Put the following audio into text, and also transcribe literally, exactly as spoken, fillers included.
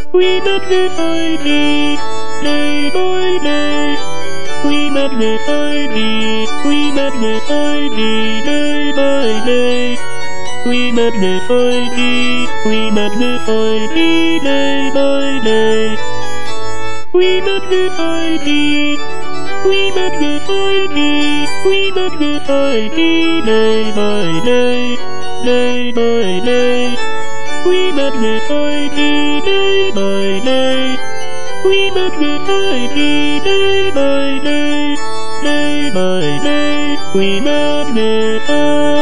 We magnify thee, day by day. We magnify thee, we magnify thee, day by day. We magnify thee, we magnify thee, day by day. We magnify thee, we magnify thee, we magnify thee, day by day, day by day. We magnify thee, day by day. We magnify thee, day by day, day by day. We magnify